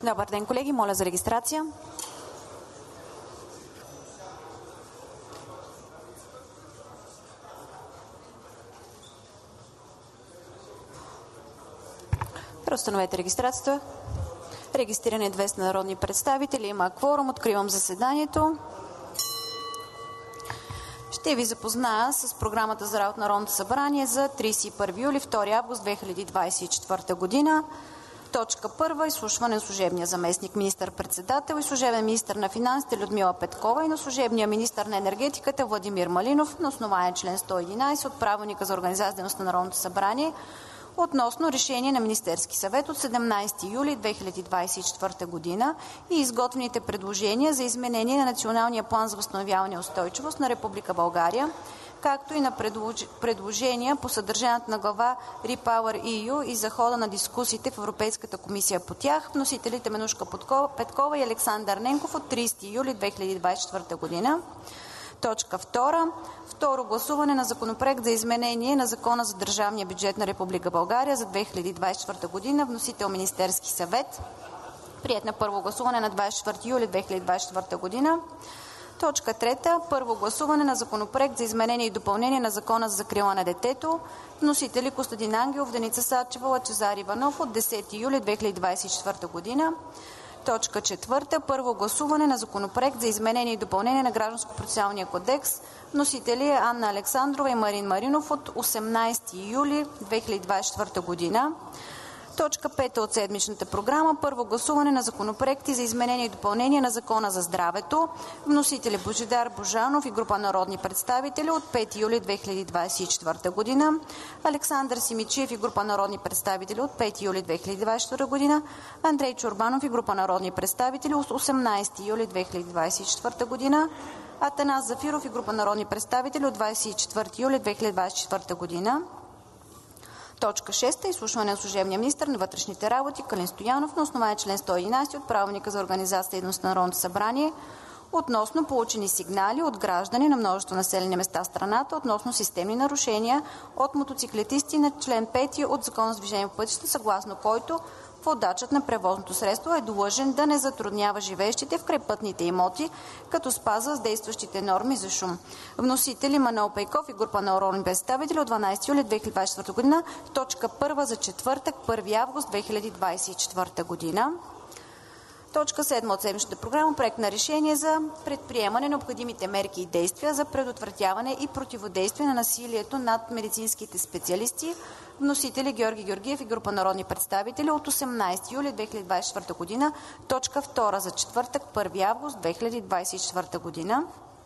Добър ден, колеги. Моля за регистрация. Преустановете регистрацията. Регистрирани 200 народни представители. Има кворум. Откривам заседанието. Ще ви запозная с програмата за работа на Народното събрание за 31 юли, 2 август 2024 година. Точка 1. Изслушване на служебния заместник министър-председател и служебен министър на финансите Людмила Петкова и на служебния министър на енергетиката Владимир Малинов на основание член 111 от Правилника за организация и дейността на Народното събрание относно решение на Министерски съвет от 17 юли 2024 година и изготвените предложения за изменение на Националния план за възстановяване и устойчивост на Република България, както и на предложения по съдържанието на глава REPowerEU и за хода на дискусиите в Европейската комисия по тях. Вносителите Менушка Петкова и Александър Ненков от 30 юли 2024 година. Точка 2. Второ гласуване на законопроект за изменение на Закона за държавния бюджет на Република България за 2024 година. Вносител Министерски съвет. Приет на първо гласуване на 24 юли 2024 година. Точка 3. Първо гласуване на законопроект за изменение и допълнение на Закона за закрила на детето. Вносители Костадин Ангелов, Деница Сачева, Лъчезар Иванов от 10 юли 2024 година. Точка 4. Първо гласуване на законопроект за изменение и допълнение на Гражданско-процесуалния кодекс. Вносители Анна Александрова и Марин Маринов от 18 юли 2024 година. Точка 5 от седмичната програма. Първо гласуване на законопроекти за изменение и допълнение на Закона за здравето. Вносители Божидар Божанов и група народни представители от 5 юли 2024 година. Александър Симичиев и група народни представители от 5 юли 2024 година. Андрей Чорбанов и група народни представители от 18 юли 2024 година. Атанас Зафиров и група народни представители от 24 юли 2024 година. Точка 6. Изслушване на служебния министър на вътрешните работи Калин Стоянов на основание член 111 от Правилника за организацията и дейността на Народното събрание относно получени сигнали от граждани на множество населени места в страната относно системни нарушения от мотоциклетисти на член 5 от Закона за движение по пътищата, съгласно който водачът на превозното средство е длъжен да не затруднява живеещите в крайпътните имоти, като спазва действащите норми за шум. Вносители Манол Пейков и група народни представители от 12 юли 2024 година. Точка 1 за четвъртък, 1 август 2024 година. Точка 7 от седмичната програма. Проект на решение за предприемане на необходимите мерки и действия за предотвратяване и противодействие на насилието над медицинските специалисти. Вносители Георги Георгиев и група народни представители от 18 юли 2024 година. Точка 2 за четвъртък, 1 август 2024 година.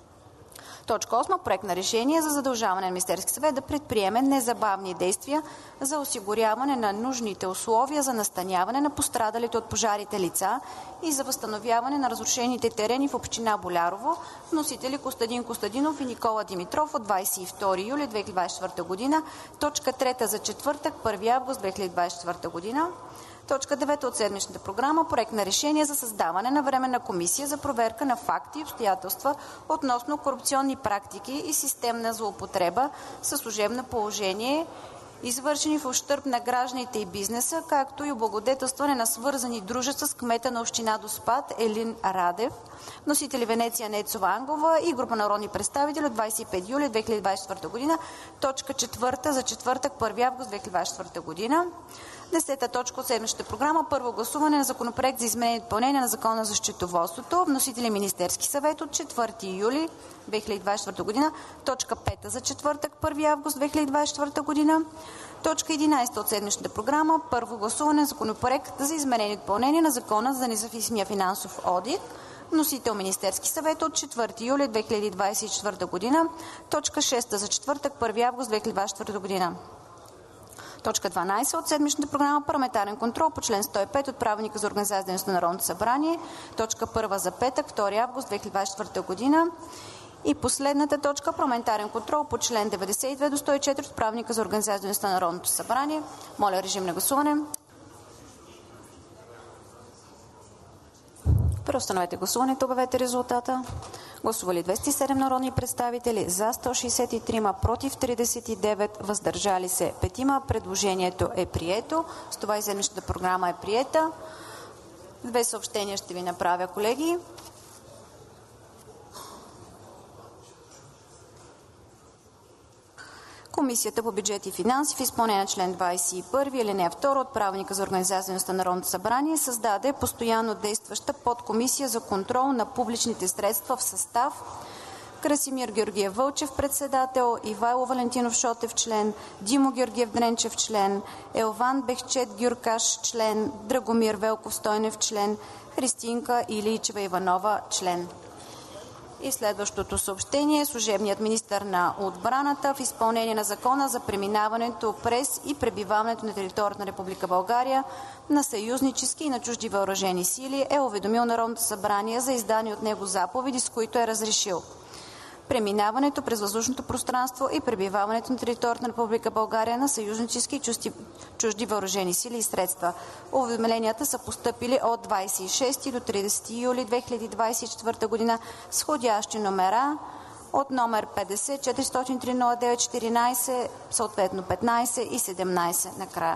Точка 8. Проект на решение за задължаване на Министерски съвет да предприеме незабавни действия за осигуряване на нужните условия за настаняване на пострадалите от пожарите лица и за възстановяване на разрушените терени в община Болярово. Вносители Костадин Костадинов и Никола Димитров от 22 юли 2024 година. Точка 3 за четвъртък, 1 август 2024 година. Точка 9 от седмичната програма. Проект на решение за създаване на временна комисия за проверка на факти и обстоятелства относно корупционни практики и системна злоупотреба със служебно положение, извършени в ущърб на гражданите и бизнеса, както и облагодетелстване на свързани дружества с кмета на община Доспат Елин Радев. Носители Венеция Нецова Ангова и група народни представители от 25 юли 2024 година. Точка 4 за четвъртък, 1 август 2024 година. 10 точка от седмичната програма. Първо гласуване на законопроект за изменение и допълнение на Закона за счетоводството. Вносители Министерски съвет от 4 юли 2024 година. Точка 5 за четвъртък, 1 август 2024 година. Точка 11 от седмичната програма. Първо гласуване на законопроект за изменение и допълнение на Закона за независимия финансов одит. Вносител Министерски съвет от 4 юли 2024 година. Точка 6 за четвъртък, 1 август 2024 година. Точка 12 от седмичната програма. Парламентарен контрол по член 105 от Правилника за организация и дейността на Народното събрание. Точка 1 за петък, 2 август 2024 година. И последната точка. Парламентарен контрол по член 92 до 104 от Правилника за организация и дейността на Народното събрание. Моля, режим на гласуване. Преустановете гласуването. Обявете резултата. Гласували 207 народни представители, за 163, против 39, въздържали се 5. Предложението е прието. С това и седмичната програма е приета. Две съобщения ще ви направя, колеги. Комисията по бюджет и финанси в изпълнение на член 21, алинея 2 от Правилника за организация и дейността на Народното събрание създаде постоянно действаща подкомисия за контрол на публичните средства в състав: Красимир Георгиев Вълчев – председател, Ивайло Валентинов Шотев – член, Димо Георгиев Дренчев – член, Елван Бехчет Гюркаш – член, Драгомир Велков Стойнев – член, Христинка Илийчева Иванова – член. И следващото съобщение е служебният министър на отбраната в изпълнение на Закона за преминаването през и пребиваването на територията на Република България на съюзнически и на чужди въоръжени сили е уведомил Народното събрание за издадени от него заповеди, с които е разрешил преминаването през въздушното пространство и пребиваването на територията на Република България на съюзнически и чужди въоръжени сили и средства. Уведомленията са постъпили от 26 до 30 юли 2024 година с входящи номера от номер 50 403 0914, съответно 15 и 17 накрая.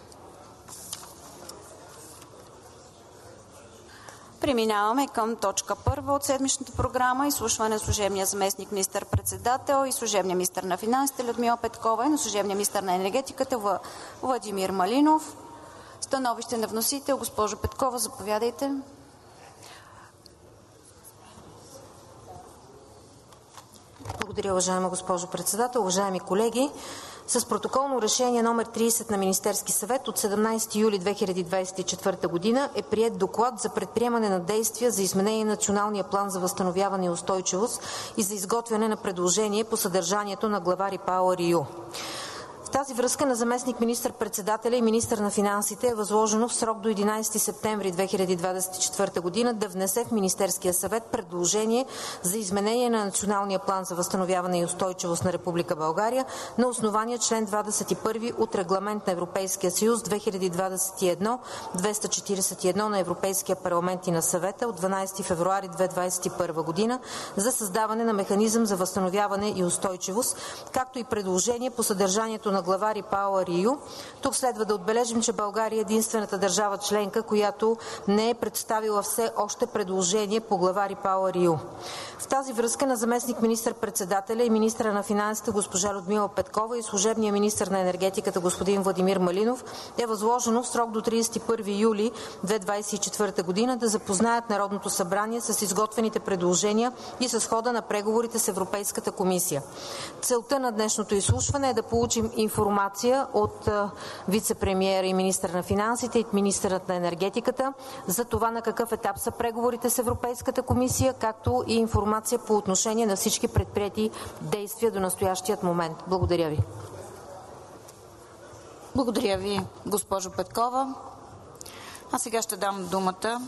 Преминаваме към точка 1 от седмичната програма: изслушване на служебния заместник министър-председател и служебния министър на финансите Людмила Петкова и на служебния министър на енергетиката Владимир Малинов. Становище на вносител. Госпожо Петкова, заповядайте. Благодаря, уважаема госпожо председател. Уважаеми колеги, с протоколно решение номер 30 на Министерския съвет от 17 юли 2024 година е приет доклад за предприемане на действия за изменение на Националния план за възстановяване и устойчивост и за изготвяне на предложение по съдържанието на глава REPowerEU. В тази връзка на заместник министър-председателя и министър на финансите е възложено в срок до 11 септември 2024 година да внесе в Министерския съвет предложение за изменение на Националния план за възстановяване и устойчивост на Република България на основание член 21 от Регламент на Европейския съюз 2021-241 на Европейския парламент и на Съвета от 12 февруари 2021 година за създаване на механизъм за възстановяване и устойчивост, както и предложение по съдържанието на глава REPowerEU. Тук следва да отбележим, че България е единствената държава членка, която не е представила все още предложение по глава REPowerEU. В тази връзка на заместник министър-председателя и министъра на финансите госпожа Людмила Петкова и служебния министър на енергетиката господин Владимир Малинов е възложено в срок до 31 юли 2024 година да запознаят Народното събрание с изготвените предложения и с хода на преговорите с Европейската комисия. Целта на днешното изслушване е да получим информация от вицепремиера и министър на финансите и министърът на енергетиката за това на какъв етап са преговорите с Европейската комисия, както и информация по отношение на всички предприети действия до настоящият момент. Благодаря ви. Благодаря ви, госпожо Петкова. А сега ще дам думата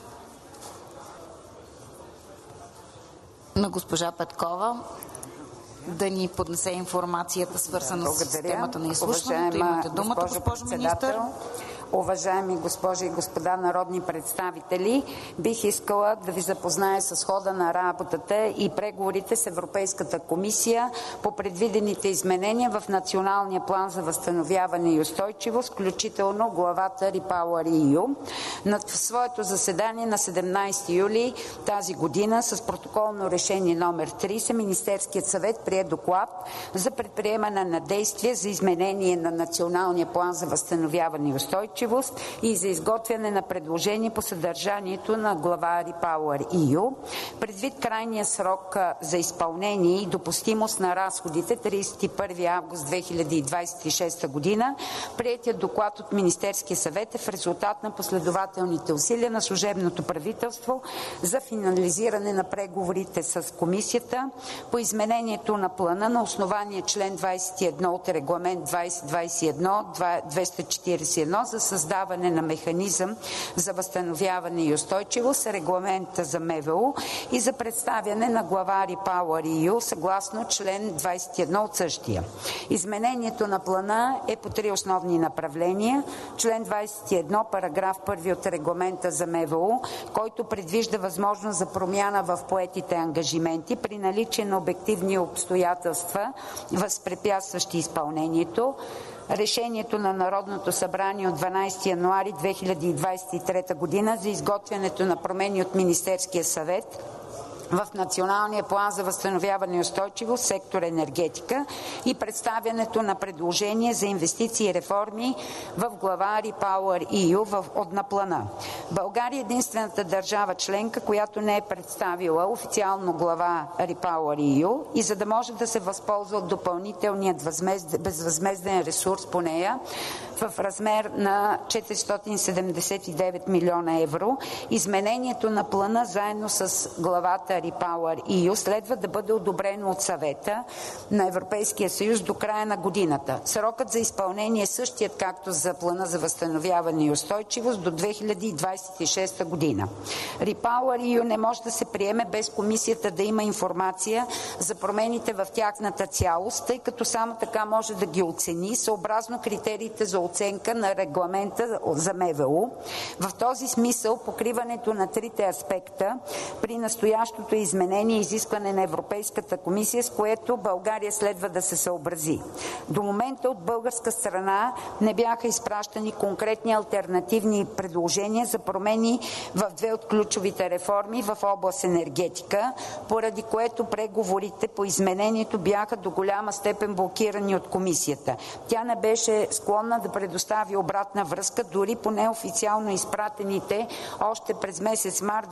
на госпожа Петкова да ни поднесе информацията, свързана с темата на изслушването. Имате думата, госпожо министър. Уважаеми госпожи и господа народни представители, бих искала да ви запозная с хода на работата и преговорите с Европейската комисия по предвидените изменения в Националния план за възстановяване и устойчивост, включително главата REPowerEU. На своето заседание на 17 юли тази година с протоколно решение номер 30 Министерският съвет прие доклад за предприемане на действия за изменение на Националния план за възстановяване и устойчивост и за изготвяне на предложение по съдържанието на глава REPowerEU. Предвид крайния срок за изпълнение и допустимост на разходите 31 август 2026 година, приетият доклад от Министерския съвет е в резултат на последователните усилия на служебното правителство за финализиране на преговорите с Комисията по изменението на плана на основание член 21 от Регламент 2021-241 за създаване на механизъм за възстановяване и устойчивост, регламента за МВУ и за представяне на глава REPowerEU съгласно член 21 от същия. Изменението на плана е по три основни направления. Член 21, параграф 1 от регламента за МВУ, който предвижда възможност за промяна в поетите ангажименти при наличие на обективни обстоятелства, възпрепятстващи изпълнението. решението на Народното събрание от 12 януари 2023 година за изготвянето на промени от Министерския съвет в Националния план за възстановяване и устойчивост, сектор енергетика и представянето на предложения за инвестиции и реформи в глава REPowerEU на плана. България е единствената държава членка, която не е представила официално глава REPowerEU и за да може да се възползва от допълнителният безвъзмезден ресурс по нея в размер на 479 милиона евро, изменението на плана заедно с главата REPowerEU следва да бъде одобрено от Съвета на Европейския съюз до края на годината. Срокът за изпълнение е същият както за плана за възстановяване и устойчивост до 2026 година. REPowerEU не може да се приеме без комисията да има информация за промените в тяхната цялост, тъй като само така може да ги оцени съобразно критериите за оценка на регламента за МВУ. В този смисъл покриването на трите аспекта при настоящото изменение и изискване на Европейската комисия, с което България следва да се съобрази. До момента от българска страна не бяха изпращани конкретни алтернативни предложения за промени в две от ключовите реформи в област енергетика, поради което преговорите по изменението бяха до голяма степен блокирани от комисията. Тя не беше склонна да предостави обратна връзка, дори по неофициално изпратените още през месец март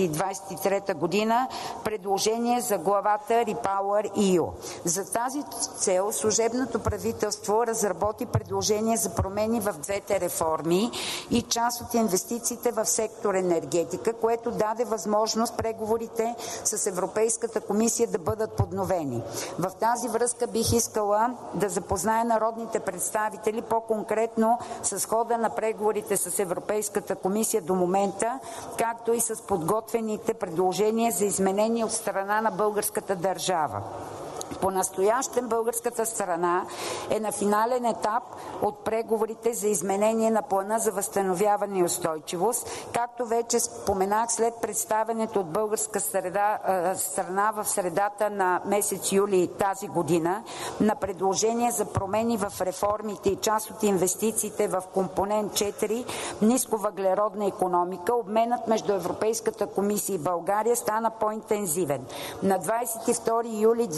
2023 година предложение за главата REPowerEU. За тази цел служебното правителство разработи предложение за промени в двете реформи и част от инвестициите в сектор енергетика, което даде възможност преговорите с Европейската комисия да бъдат подновени. В тази връзка бих искала да запозная народните представители по-конкретно с хода на преговорите с Европейската комисия до момента, както и с подготвените предложения за изменения от страна на българската държава. По-настоящем българската страна е на финален етап от преговорите за изменение на плана за възстановяване и устойчивост, както вече споменах след представянето от българска страна в средата на месец юли тази година на предложение за промени в реформите и част от инвестициите в компонент 4 нисковъглеродна икономика, обменът между Европейската комисия и България стана по-интензивен. На 22 юли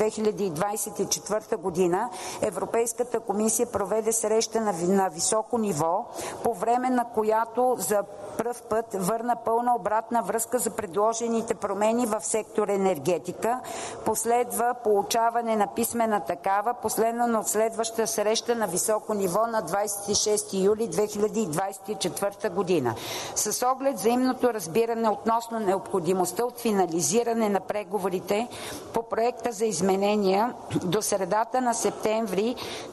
2024 година Европейската комисия проведе среща на високо ниво, по време на която за пръв път върна пълна обратна връзка за предложените промени в сектор енергетика. Последва получаване на писмена такава, последвана от следваща среща на високо ниво на 26 юли 2024 година. С оглед взаимното разбиране относно необходимостта от финализиране на преговорите по проекта за изменения до средата на септември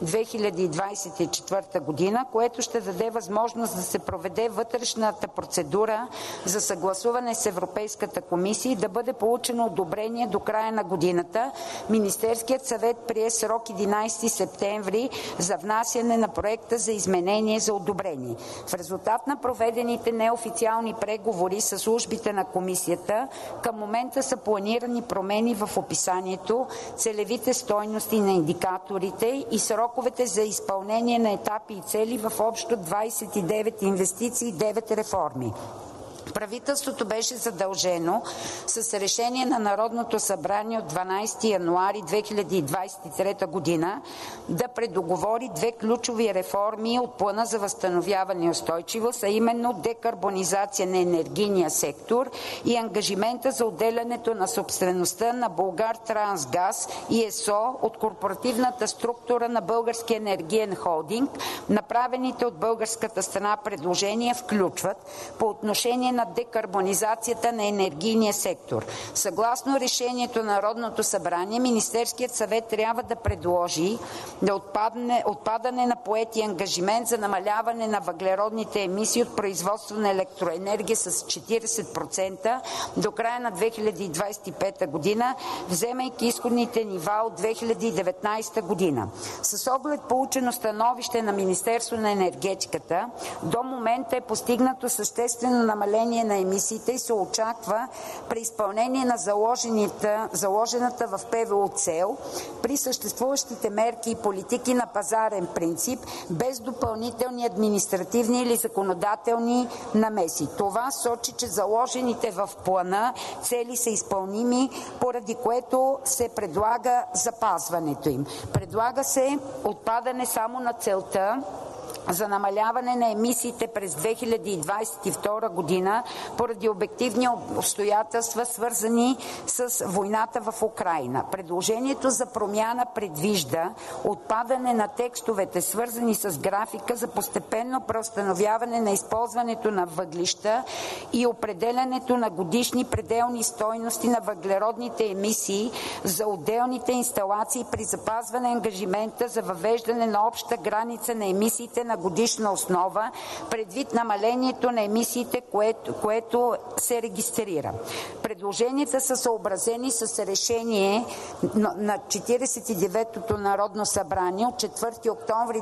2024 година, което ще даде възможност да се проведе вътрешната процедура за съгласуване с Европейската комисия и да бъде получено одобрение до края на годината, Министерският съвет прие срок 11 септември за внасяне на проекта за изменение за одобрение. В резултат на проведените неофициални преговори с службите на комисията, към момента са планирани промени в описанието, целевите стойности на индикаторите и сроковете за изпълнение на етапи и цели в общо 29 инвестиции и 9 реформи. Правителството беше задължено с решение на Народното събрание от 12 януари 2023 година да предоговори две ключови реформи от плана за възстановяване и устойчивост, а именно декарбонизация на енергийния сектор и ангажимента за отделянето на собствеността на Булгартрансгаз и ЕСО от корпоративната структура на Българския енергиен холдинг. Направените от българската страна предложения включват по отношение на декарбонизацията на енергийния сектор. Съгласно решението на Народното събрание, Министерският съвет трябва да предложи отпадане на поети ангажимент за намаляване на въглеродните емисии от производство на електроенергия с 40% до края на 2025 година, вземайки изходните нива от 2019 година. С оглед получено становище на Министерство на енергетиката, до момента е постигнато съществено намаление управление на емисиите и се очаква при изпълнение на заложената в ПВУ цел при съществуващите мерки и политики на пазарен принцип, без допълнителни административни или законодателни намеси. Това сочи, че заложените в плана цели са изпълними, поради което се предлага запазването им. Предлага се отпадане само на целта за намаляване на емисиите през 2022 година поради обективни обстоятелства, свързани с войната в Украйна. Предложението за промяна предвижда отпадане на текстовете, свързани с графика за постепенно преустановяване на използването на въглища и определянето на годишни пределни стойности на въглеродните емисии за отделните инсталации при запазване ангажимента за въвеждане на обща граница на емисиите на годишна основа, предвид намалението на емисиите, което се регистрира. Предложенията са съобразени с решение на 49-то Народно събрание от 4 октомври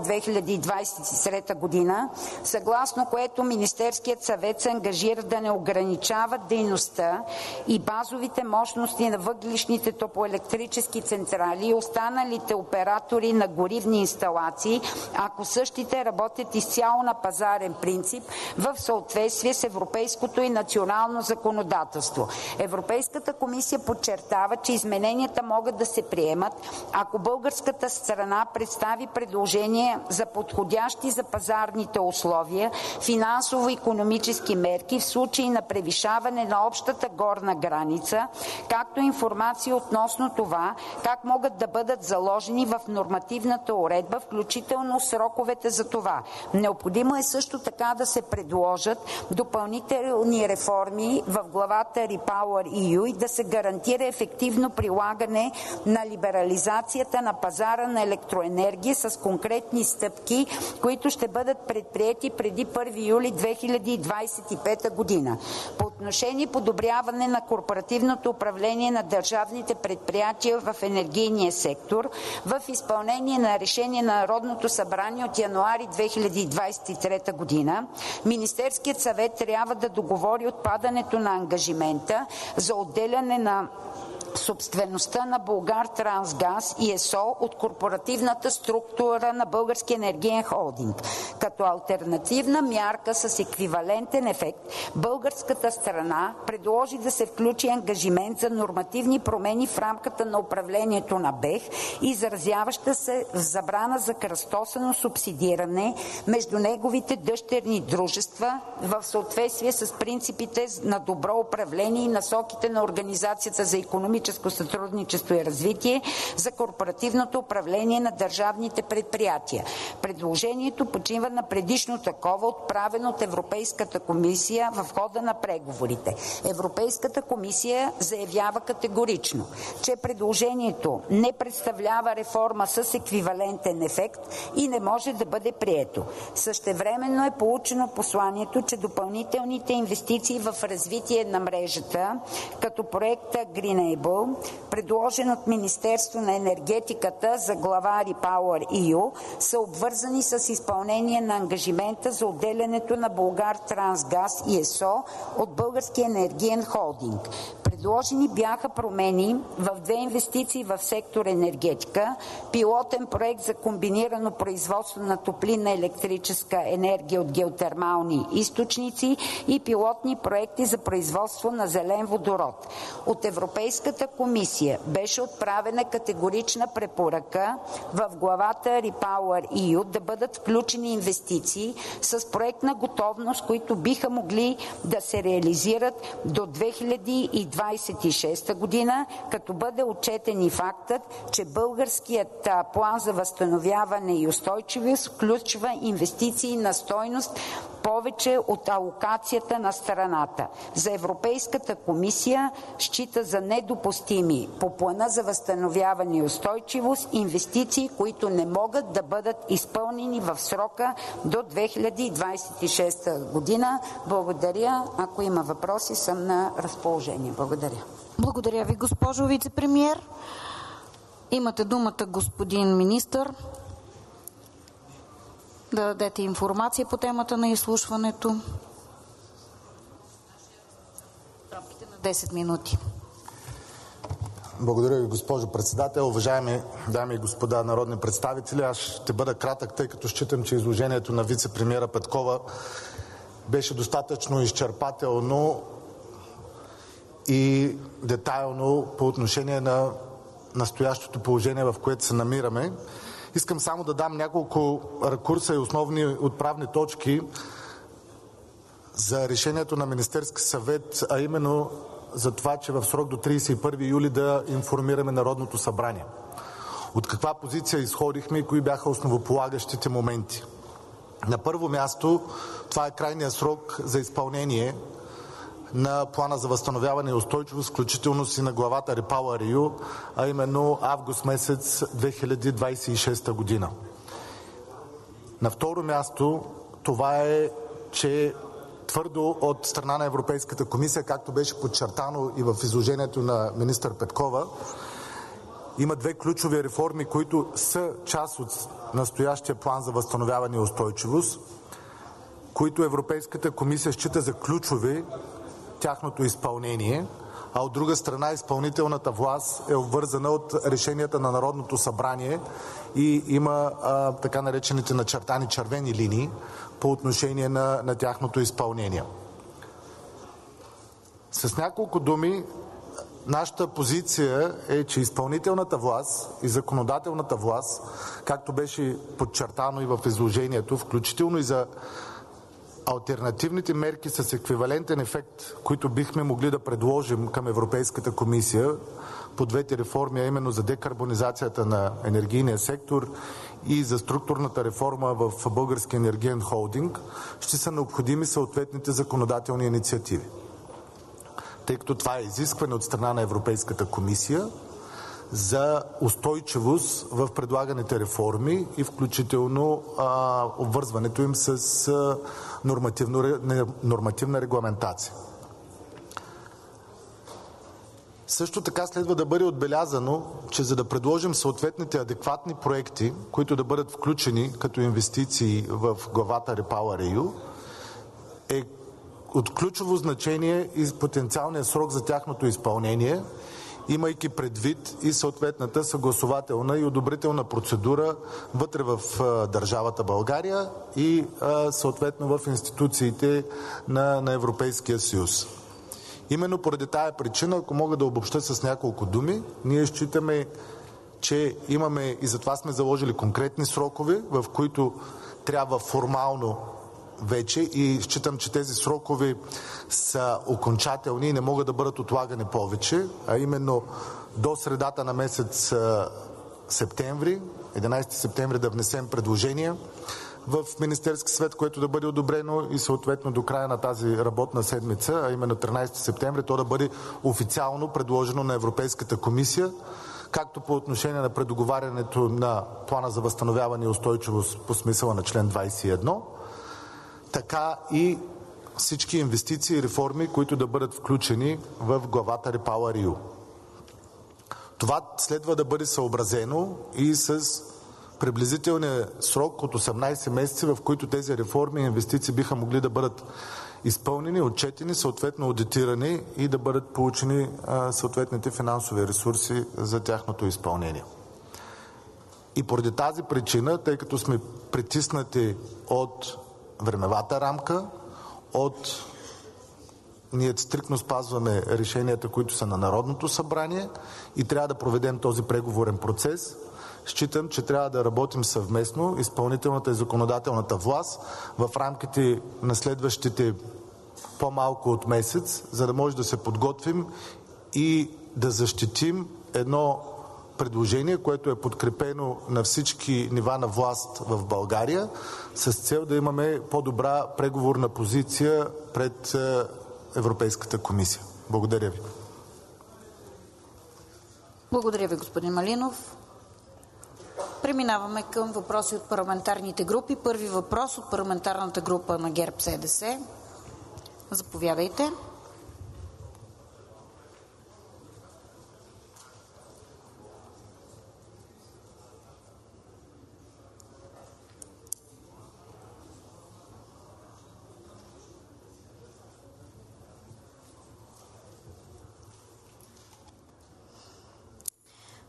2023 година, съгласно което Министерският съвет се ангажира да не ограничава дейността и базовите мощности на въглищните топлоелектрически централи и останалите оператори на горивни инсталации, ако същите работят изцяло на пазарен принцип в съответствие с европейското и национално законодателство. Европейската комисия подчертава, че измененията могат да се приемат, ако българската страна представи предложения за подходящи за пазарните условия финансово-икономически мерки в случай на превишаване на общата горна граница, както информация относно това как могат да бъдат заложени в нормативната уредба, включително сроковете за това. Необходимо е също така да се предложат допълнителни реформи в главата REPowerEU и да се гарантира ефективно прилагане на либерализацията на пазара на електроенергия с конкретни стъпки, които ще бъдат предприети преди 1 юли 2025 година. По отношение подобряване на корпоративното управление на държавните предприятия в енергийния сектор, в изпълнение на решение на Народното събрание от януари 2023 година, Министерският съвет трябва да договори отпадането на ангажимента за отделяне на собствеността на Булгартрансгаз и ЕСО от корпоративната структура на Българския енергиен холдинг. Като алтернативна мярка с еквивалентен ефект, българската страна предложи да се включи ангажимент за нормативни промени в рамката на управлението на БЕХ, изразяваща се в забрана за кръстосано субсидиране между неговите дъщерни дружества в съответствие с принципите на добро управление и насоките на Организацията за икономическо сътрудничество и развитие за корпоративното управление на държавните предприятия. Предложението почива на предишно такова, отправено от Европейската комисия в хода на преговорите. Европейската комисия заявява категорично, че предложението не представлява реформа с еквивалентен ефект и не може да бъде прието. Същевременно е получено посланието, че допълнителните инвестиции в развитие на мрежата, като проекта Greenable, предложен от Министерство на енергетиката за глава REPowerEU, са обвързани с изпълнение на ангажимента за отделянето на Булгартрансгаз и ЕСО от Българския енергиен холдинг. Предложени бяха промени в две инвестиции в сектор енергетика, пилотен проект за комбинирано производство на топлинна електрическа енергия от геотермални източници и пилотни проекти за производство на зелен водород. От Европейската комисия беше отправена категорична препоръка в главата REPowerEU да бъдат включени инвестиции с проектна готовност, които биха могли да се реализират до 2026 година, като бъде отчетен и фактът, че българският план за възстановяване и устойчивост включва инвестиции на стойност повече от алокацията на страната. За Европейската комисия счита за недопустими по плана за възстановяване и устойчивост инвестиции, които не могат да бъдат изпълнени в срока до 2026 година. Благодаря. Ако има въпроси, съм на разположение. Благодаря. Благодаря ви, госпожо вицепремиер. Имате думата, господин министър, да дадете информация по темата на изслушването. рамките на 10 минути. Благодаря ви, госпожо председател. Уважаеми дами и господа народни представители, аз ще бъда кратък, тъй като считам, че изложението на вицепремиера Петкова беше достатъчно изчерпателно и детайлно по отношение на настоящото положение, в което се намираме. Искам само да дам няколко ракурса и основни отправни точки за решението на Министерския съвет, а именно за това, че в срок до 31 юли да информираме Народното събрание. От каква позиция изходихме и кои бяха основополагащите моменти? На първо място, това е крайният срок за изпълнение на Плана за възстановяване и устойчивост, включително си на главата REPowerEU, а именно август месец 2026 година. На второ място, това е, че твърдо от страна на Европейската комисия, както беше подчертано и в изложението на министър Петкова, има две ключови реформи, които са част от настоящия План за възстановяване и устойчивост, които Европейската комисия счита за ключови тяхното изпълнение, а от друга страна изпълнителната власт е обвързана от решенията на Народното събрание и има така наречените начертани червени линии по отношение на тяхното изпълнение. С няколко думи, нашата позиция е, че изпълнителната власт и законодателната власт, както беше подчертано и в изложението, включително и за алтернативните мерки с еквивалентен ефект, които бихме могли да предложим към Европейската комисия по двете реформи, а именно за декарбонизацията на енергийния сектор и за структурната реформа в Българския енергиен холдинг, ще са необходими съответните законодателни инициативи. Тъй като това е изискване от страна на Европейската комисия за устойчивост в предлаганите реформи и включително обвързването им с нормативна регламентация. Също така следва да бъде отбелязано, че за да предложим съответните адекватни проекти, които да бъдат включени като инвестиции в главата REPowerEU, е от ключово значение и потенциалният срок за тяхното изпълнение, имайки предвид и съответната съгласувателна и одобрителна процедура вътре в държавата България и съответно в институциите на Европейския съюз. Именно поради тая причина, ако мога да обобщя с няколко думи, ние считаме, че имаме и затова сме заложили конкретни срокове, в които трябва формално вече, и считам, че тези срокове са окончателни и не могат да бъдат отлагани повече, а именно до средата на месец септември, 11 септември да внесем предложения в Министерски съвет, което да бъде одобрено и съответно до края на тази работна седмица, а именно 13 септември, то да бъде официално предложено на Европейската комисия, както по отношение на предоговарянето на Плана за възстановяване и устойчивост по смисъла на член 21, така и всички инвестиции и реформи, които да бъдат включени в главата REPowerEU. Това следва да бъде съобразено и с приблизителния срок от 18 месеца, в които тези реформи и инвестиции биха могли да бъдат изпълнени, отчетени, съответно аудитирани и да бъдат получени съответните финансови ресурси за тяхното изпълнение. И поради тази причина, тъй като сме притиснати от времевата рамка, ние стриктно спазваме решенията, които са на Народното събрание и трябва да проведем този преговорен процес, считам, че трябва да работим съвместно, изпълнителната и законодателната власт, в рамките на следващите по-малко от месец, за да може да се подготвим и да защитим едно предложение, което е подкрепено на всички нива на власт в България, с цел да имаме по-добра преговорна позиция пред Европейската комисия. Благодаря ви. Благодаря ви, господин Малинов. Преминаваме към въпроси от парламентарните групи. Първи въпрос от парламентарната група на ГЕРБ-СДС. Заповядайте.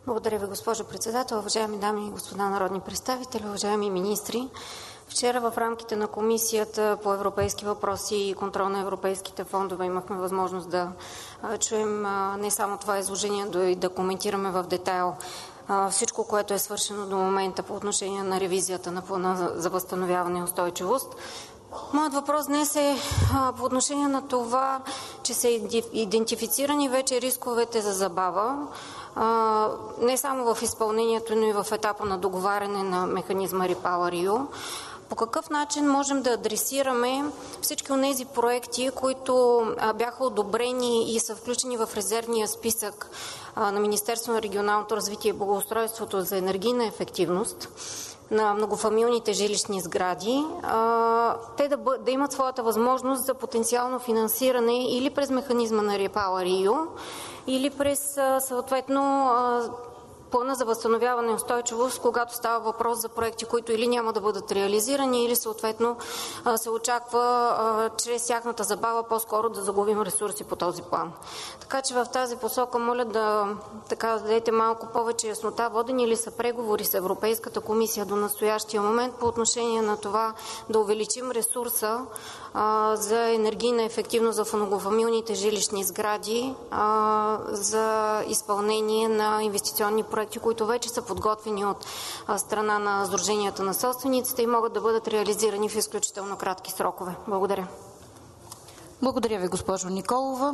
Благодаря ви, госпожо председател. Уважаеми дами и господа народни представители, уважаеми министри! Вчера в рамките на Комисията по европейски въпроси и контрол на европейските фондове имахме възможност да чуем не само това изложение, но и да коментираме в детайл всичко, което е свършено до момента по отношение на ревизията на Плана за възстановяване и устойчивост. Моят въпрос днес е по отношение на това, че са идентифицирани вече рисковете за забава, не само в изпълнението, но и в етапа на договаряне на механизма REPowerEU. По какъв начин можем да адресираме всички от тези проекти, които бяха одобрени и са включени в резервния списък на Министерството на регионалното развитие и благоустройството за енергийна ефективност на многофамилните жилищни сгради, те да имат своята възможност за потенциално финансиране или през механизма на REPowerEU, или през съответно Плана за възстановяване и устойчивост, когато става въпрос за проекти, които или няма да бъдат реализирани, или съответно се очаква чрез тяхната забава по-скоро да загубим ресурси по този план. Така че в тази посока моля да дадете малко повече яснота. Водени ли са преговори с Европейската комисия до настоящия момент по отношение на това да увеличим ресурса за енергийна ефективност в многофамилните жилищни сгради за изпълнение на инвестиционни проекти, които вече са подготвени от страна на сдруженията на собствениците и могат да бъдат реализирани в изключително кратки срокове. Благодаря. Благодаря ви, госпожо Николова.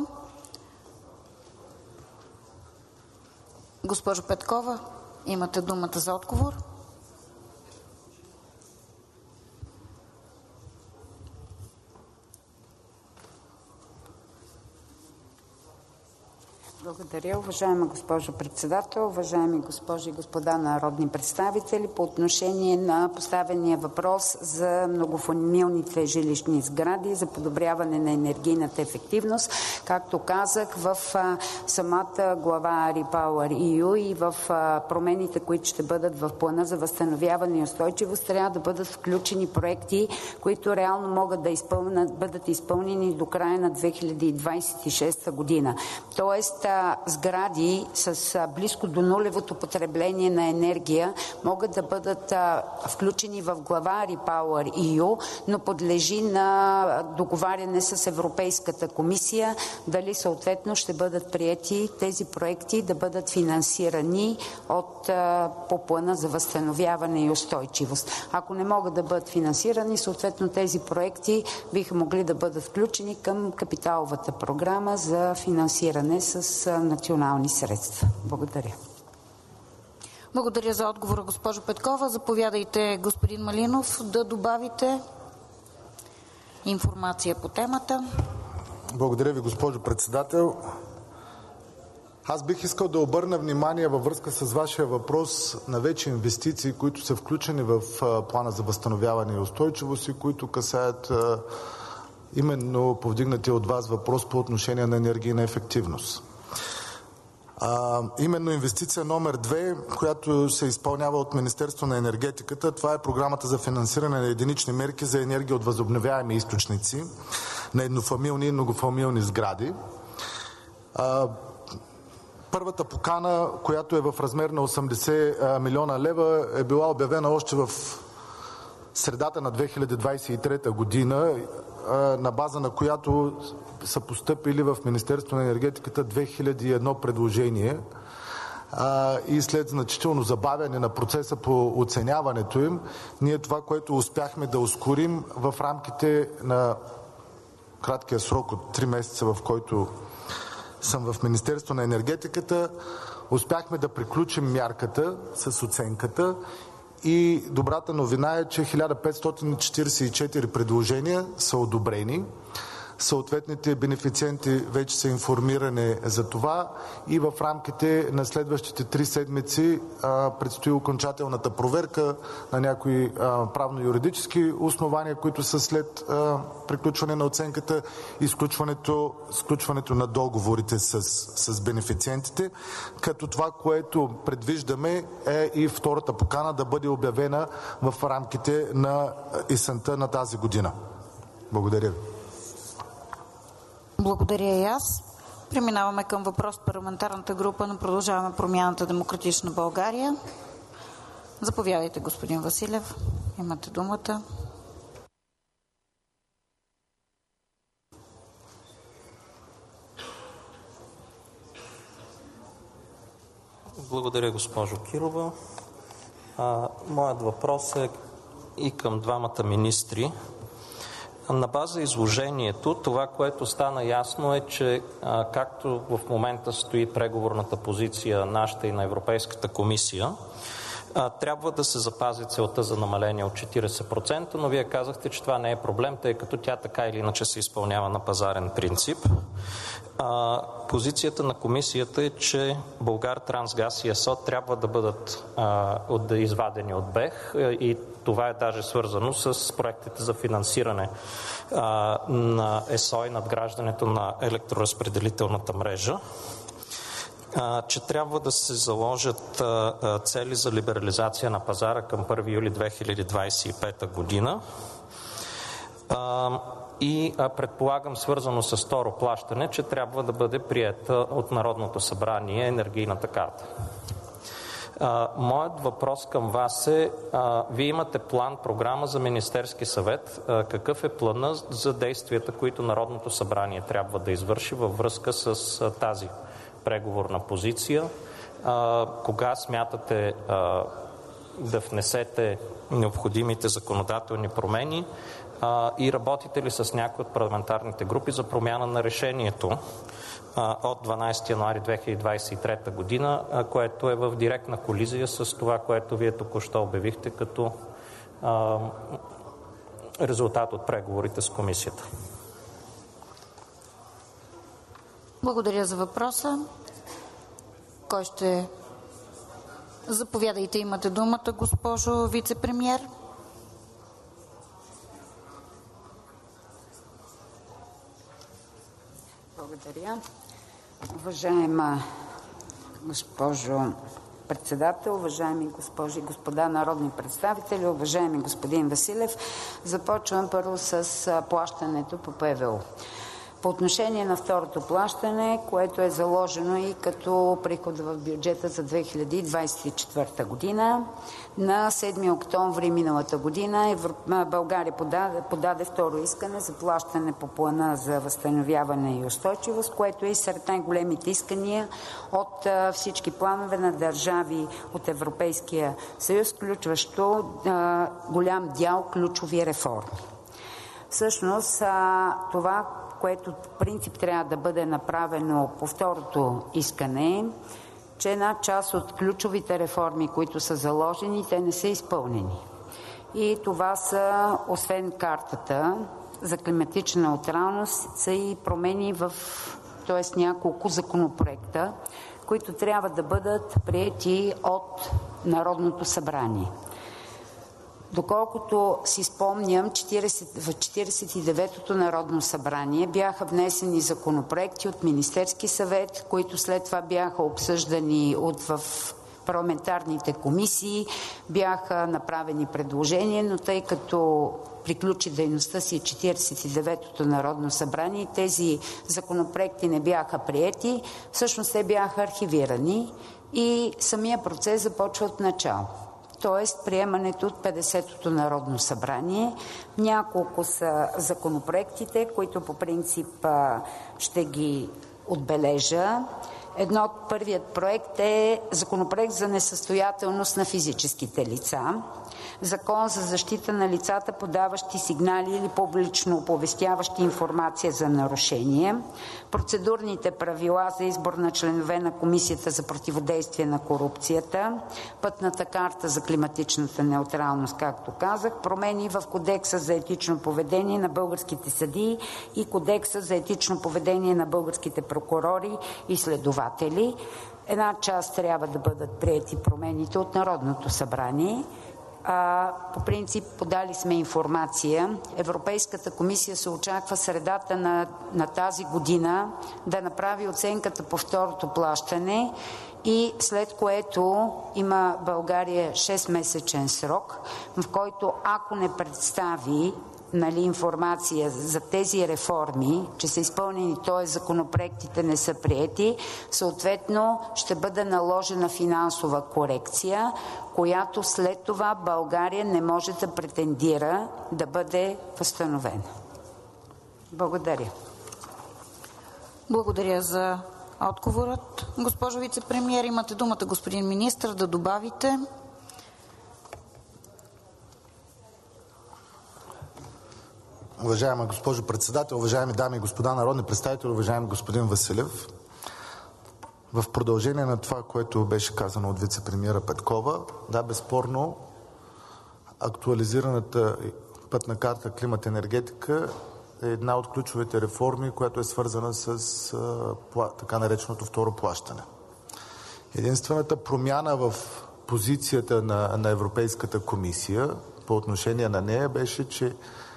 Госпожо Петкова, имате думата за отговор. Благодаря, уважаема госпожо председател, уважаеми госпожи и господа народни представители. По отношение на поставения въпрос за многофамилните жилищни сгради, за подобряване на енергийната ефективност, както казах, в самата глава REPowerEU и в промените, които ще бъдат в Плана за възстановяване и устойчивост, трябва да бъдат включени проекти, които реално могат да бъдат изпълнени до края на 2026 година. Тоест, сгради с близко до нулевото потребление на енергия могат да бъдат включени в глава REPowerEU, но подлежи на договаряне с Европейската комисия дали съответно ще бъдат приети тези проекти да бъдат финансирани по Плана за възстановяване и устойчивост. Ако не могат да бъдат финансирани, съответно тези проекти биха могли да бъдат включени към капиталовата програма за финансиране с национални средства. Благодаря. Благодаря за отговора, госпожо Петкова. Заповядайте, господин Малинов, да добавите информация по темата. Благодаря ви, госпожо председател. Аз бих искал да обърна внимание във връзка с вашия въпрос на вече инвестиции, които са включени в Плана за възстановяване и устойчивост и които касаят именно повдигнатия от вас въпрос по отношение на енергийна ефективност. Именно инвестиция номер 2, която се изпълнява от Министерството на енергетиката, това е програмата за финансиране на единични мерки за енергия от възобновяеми източници на еднофамилни и многофамилни сгради. Първата покана, която е в размер на 80 милиона лева, е била обявена още в средата на 2023 година, на база на която са постъпили в Министерството на енергетиката 2001 предложения и след значително забавяне на процеса по оценяването им, ние това, което успяхме да ускорим в рамките на краткия срок от 3 месеца, в който съм в Министерството на енергетиката, успяхме да приключим мярката с оценката. И добрата новина е, че 1544 предложения са одобрени. Съответните бенефициенти вече са информирани за това и в рамките на следващите 3 седмици предстои окончателната проверка на някои правно-юридически основания, които са след приключване на оценката и сключването на договорите с бенефициентите, като това, което предвиждаме е и втората покана да бъде обявена в рамките на есента на тази година. Благодаря ви. Благодаря и аз. Преминаваме към въпрос от парламентарната група на Продължаваме промяната Демократична България. Заповядайте, господин Василев. Имате думата. Благодаря, госпожо Кирова. Моят въпрос е и към двамата министри. На база изложението, това, което стана ясно е, че както в момента стои преговорната позиция нашата и на Европейската комисия, трябва да се запази целта за намаление от 40%, но вие казахте, че това не е проблем, тъй като тя така или иначе се изпълнява на пазарен принцип. Позицията на комисията е, че Булгартрансгаз и ЕСО трябва да бъдат извадени от БЕХ и това е даже свързано с проектите за финансиране на ЕСО и надграждането на електроразпределителната мрежа, че трябва да се заложат цели за либерализация на пазара към 1 юли 2025 година и предполагам свързано с второ плащане, че трябва да бъде приета от Народното събрание енергийната карта. Моят въпрос към вас е, вие имате план, програма за Министерски съвет. Какъв е плана за действията, които Народното събрание трябва да извърши във връзка с тази преговорна позиция? Кога смятате да внесете необходимите законодателни промени и работите ли с някои от парламентарните групи за промяна на решението от 12 януари 2023 година, което е в директна колизия с това, което вие току-що обявихте като резултат от преговорите с комисията? Благодаря за въпроса. Кой ще... Заповядайте, имате думата, госпожо вицепремиер. Благодаря. Уважаема госпожо председател, уважаеми госпожи и господа народни представители, уважаеми господин Василев, започвам първо с плащането по ПВУ. По отношение на второто плащане, което е заложено и като приход в бюджета за 2024 година, на 7 октомври миналата година България подаде второ искане за плащане по плана за възстановяване и устойчивост, което е сред най-големите искания от всички планове на държави от Европейския съюз, включващо голям дял ключови реформи. Всъщност това, което принцип трябва да бъде направено по второто искане, че една част от ключовите реформи, които са заложени, те не са изпълнени. И това са, освен картата за климатична неутралност, са и промени т.е. няколко законопроекта, които трябва да бъдат приети от Народното събрание. Доколкото си спомням, в 49-то Народно събрание бяха внесени законопроекти от Министерски съвет, които след това бяха обсъждани в парламентарните комисии, бяха направени предложения, но тъй като приключи дейността си 49-то Народно събрание, тези законопроекти не бяха приети, всъщност те бяха архивирани и самия процес започва от начало. Т.е. приемането от 50-то Народно събрание. Няколко са законопроектите, които по принцип ще ги отбележа. Първият проект е законопроект за несъстоятелност на физическите лица, Закон за защита на лицата, подаващи сигнали или публично оповестяващи информация за нарушение, процедурните правила за избор на членове на Комисията за противодействие на корупцията, пътната карта за климатичната неутралност, както казах, промени в Кодекса за етично поведение на българските съдии и Кодекса за етично поведение на българските прокурори и следователи. Една част трябва да бъдат приети промените от Народното събрание. По принцип подали сме информация. Европейската комисия се очаква средата на тази година да направи оценката по второто плащане и след което има България 6-месечен срок, в който ако не представи информация за тези реформи, че са изпълнени, т.е. законопроектите не са приети, съответно ще бъде наложена финансова корекция, която след това България не може да претендира да бъде възстановена. Благодаря. Благодаря за отговорът. Госпожо вицепремиер, имате думата, господин министър, да добавите. Уважаема госпожо председател, уважаеми дами и господа народни представители, уважаеми господин Василев, в продължение на това, което беше казано от вицепремиера Петкова, да, безспорно актуализираната пътна карта климат енергетика е една от ключовите реформи, която е свързана с така нареченото второ плащане. Единствената промяна в позицията на Европейската комисия по отношение на нея беше, че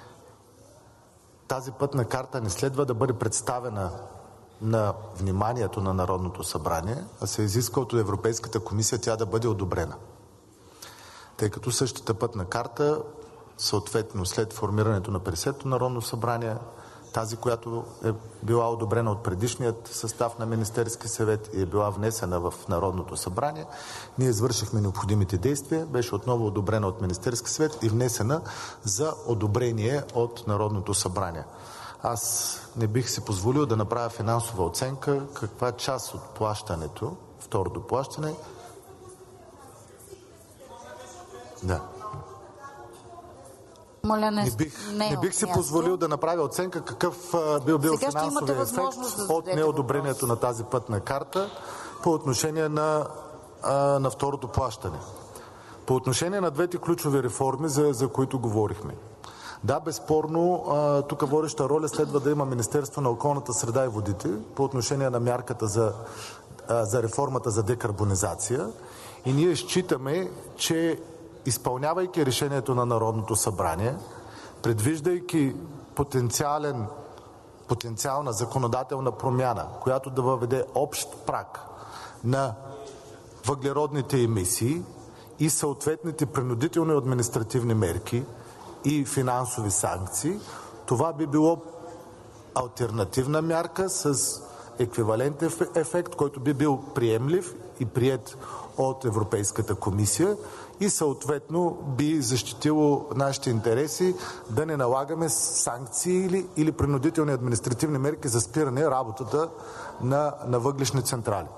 тази пътна карта не следва да бъде представена на вниманието на Народното събрание, а се изисква от Европейската комисия тя да бъде одобрена. Тъй като същата пътна карта, съответно след формирането на 50-то Народно събрание, тази, която е била одобрена от предишният състав на Министерски съвет и е била внесена в Народното събрание, ние извършихме необходимите действия, беше отново одобрена от Министерски съвет и внесена за одобрение от Народното събрание. Аз не бих си позволил да направя финансова оценка каква част от плащането, второто плащане, Не бих си позволил да направя оценка какъв бил финансовия ефект от неодобрението на тази пътна карта по отношение на второто плащане. По отношение на двете ключови реформи, за които говорихме. Да, безспорно, тук водеща роля следва да има Министерство на околната среда и водите по отношение на мярката за реформата за декарбонизация. И ние считаме, че изпълнявайки решението на Народното събрание, предвиждайки потенциална законодателна промяна, която да въведе общ праг на въглеродните емисии и съответните принудителни административни мерки и финансови санкции, това би било алтернативна мярка с еквивалентен ефект, който би бил приемлив и приет от Европейската комисия и съответно би защитило нашите интереси да не налагаме санкции или принудителни административни мерки за спиране работата на въглищни централи.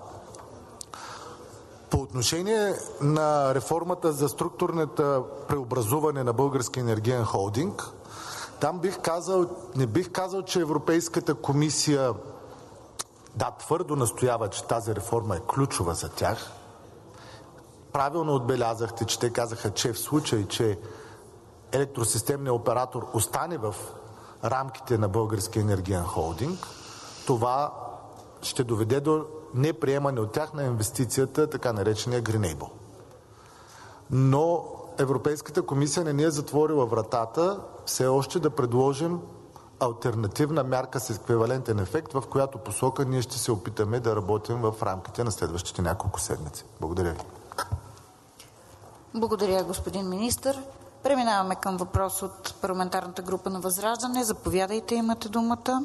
По отношение на реформата за структурната преобразуване на Българския енергиен холдинг, там не бих казал, че Европейската комисия твърдо настоява, че тази реформа е ключова за тях. Правилно отбелязахте, че те казаха, че в случай, че електросистемният оператор остане в рамките на Българския енергиен холдинг, това ще доведе до неприемане от тях на инвестицията, така наречения Greenable. Но Европейската комисия не ни е затворила вратата все още да предложим алтернативна мярка с еквивалентен ефект, в която посока ние ще се опитаме да работим в рамките на следващите няколко седмици. Благодаря ви. Благодаря, господин министър. Преминаваме към въпрос от парламентарната група на ВЪЗРАЖДАНЕ. Заповядайте, имате думата.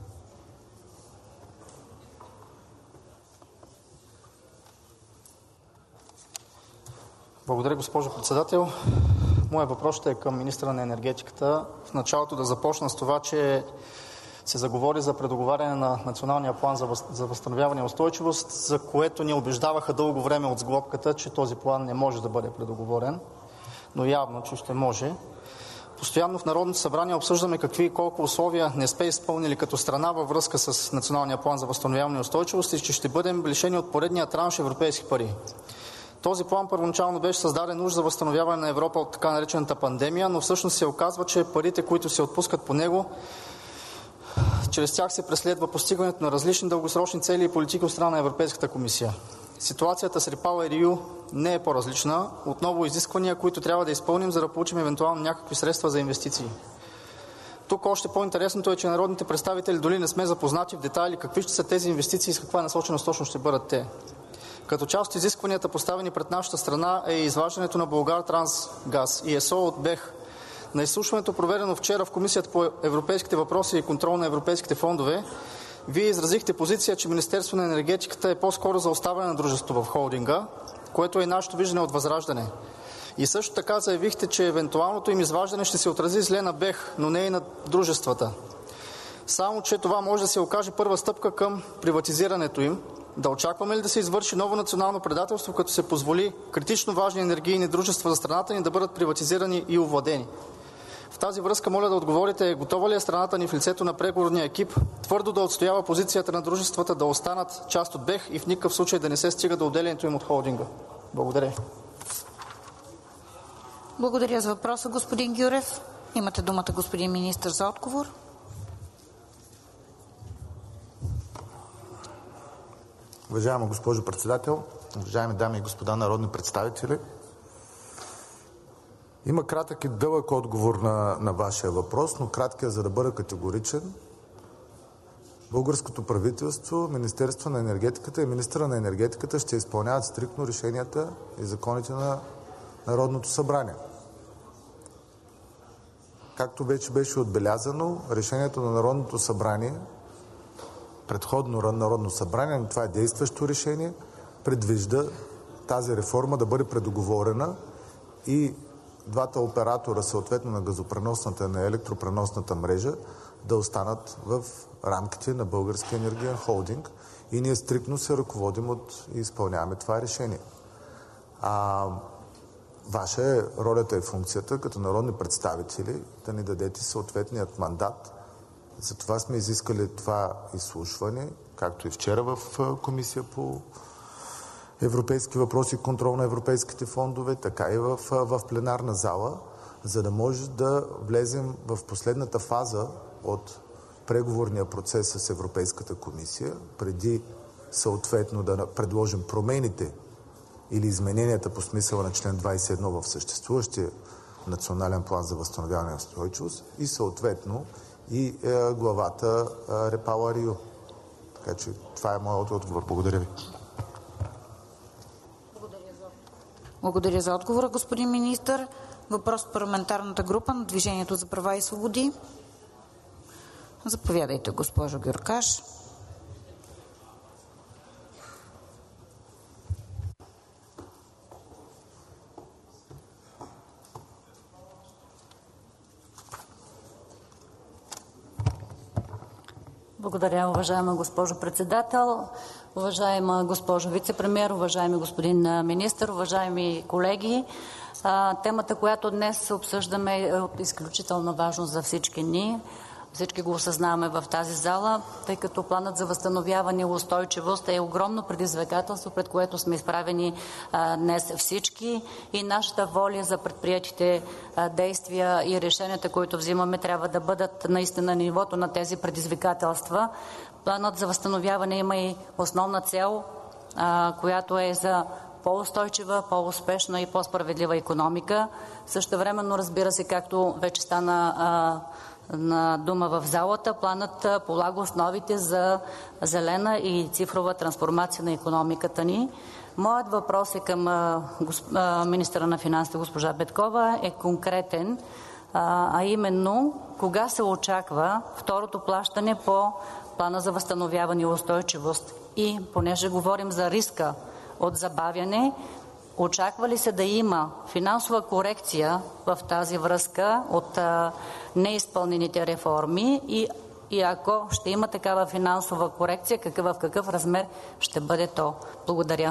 Благодаря, госпожо председател. Моят въпрос ще е към министъра на енергетиката. В началото да започна с това, че се заговори за предоговаряне на Националния план за възстановяване и устойчивост, за което ни убеждаваха дълго време от сглобката, че този план не може да бъде предоговорен, но явно, че ще може. Постоянно в Народното събрание обсъждаме какви и колко условия не сме изпълнили като страна във връзка с Националния план за възстановяване и устойчивост и че ще бъдем лишени от поредния транш европейски пари. Този план първоначално беше създаден уж за възстановяване на Европа от така наречената пандемия, но всъщност се оказва, че парите, които се отпускат по него, чрез тях се преследва постигането на различни дългосрочни цели и политики от страна на Европейската комисия. Ситуацията с REPowerEU не е по-различна. Отново изисквания, които трябва да изпълним, за да получим евентуално някакви средства за инвестиции. Тук още по-интересното е, че народните представители дори не сме запознати в детайли какви ще са тези инвестиции и с каква насоченост точно ще бъдат те. Като част от изискванията, поставени пред нашата страна, е изваждането на Булгартрансгаз и ЕСО от БЕХ. На изслушването, проведено вчера в Комисията по европейските въпроси и контрол на европейските фондове, Вие изразихте позиция, че Министерството на енергетиката е по-скоро за оставане на дружеството в холдинга, което е нашето виждане от ВЪЗРАЖДАНЕ. И също така заявихте, че евентуалното им изваждане ще се отрази зле на БЕХ, но не и на дружествата. Само че това може да се окаже първа стъпка към приватизирането им. Да очакваме ли да се извърши ново национално предателство, като се позволи критично важни енергийни дружества за страната ни да бъдат приватизирани и овладени? В тази връзка моля да отговорите, готова ли е страната ни в лицето на преговорния екип твърдо да отстоява позицията на дружествата да останат част от БЕХ и в никакъв случай да не се стига до отделянето им от холдинга? Благодаря. Благодаря за въпроса, господин Гюрев. Имате думата, господин министър, за отговор. Уважаема госпожо председател, уважаеми дами и господа народни представители, има кратък и дълъг отговор на вашия въпрос, но краткият, за да бъда категоричен. Българското правителство, Министерството на енергетиката и министъра на енергетиката ще изпълняват стриктно решенията и законите на Народното събрание. Както вече беше отбелязано, решението на Народното събрание, предходно Народно събрание, но това е действащо решение, предвижда тази реформа да бъде предоговорена и двата оператора, съответно на газопреносната и на електропреносната мрежа, да останат в рамките на Българския енергиен холдинг и ние стриктно се ръководим от и изпълняваме това решение. Ваша е ролята и функцията като народни представители да ни дадете съответният мандат. Затова сме изискали това изслушване, както и вчера в Комисия по европейски въпроси и контрол на европейските фондове, така и в пленарна зала, за да може да влезем в последната фаза от преговорния процес с Европейската комисия, преди съответно да предложим промените или измененията по смисъла на член 21 в съществуващия национален план за възстановяване и устойчивост и съответно и главата REPowerEU. Така че това е моят отговор. Благодаря ви. Благодаря за отговора, господин министър. Въпрос от парламентарната група на Движението за права и свободи. Заповядайте, госпожо Гюркаш. Благодаря, уважаема госпожо председател, уважаема госпожо вицепремиер, уважаеми господин министър, уважаеми колеги. Темата, която днес обсъждаме, е от изключителна важност за всички ни. Всички го осъзнаваме в тази зала, тъй като планът за възстановяване и устойчивост е огромно предизвикателство, пред което сме изправени днес всички и нашата воля за предприетите действия и решенията, които взимаме, трябва да бъдат наистина на нивото на тези предизвикателства. Планът за възстановяване има и основна цел, която е за по-устойчива, по-успешна и по-справедлива икономика. Същевременно, разбира се, както вече стана на дума в залата, планът полага основите за зелена и цифрова трансформация на икономиката ни. Моят въпрос е към министъра на финансите госпожа Петкова е конкретен, а именно кога се очаква второто плащане по плана за възстановяване и устойчивост и понеже говорим за риска от забавяне, очаква ли се да има финансова корекция в тази връзка от неизпълнените реформи и ако ще има такава финансова корекция, в какъв размер ще бъде то? Благодаря.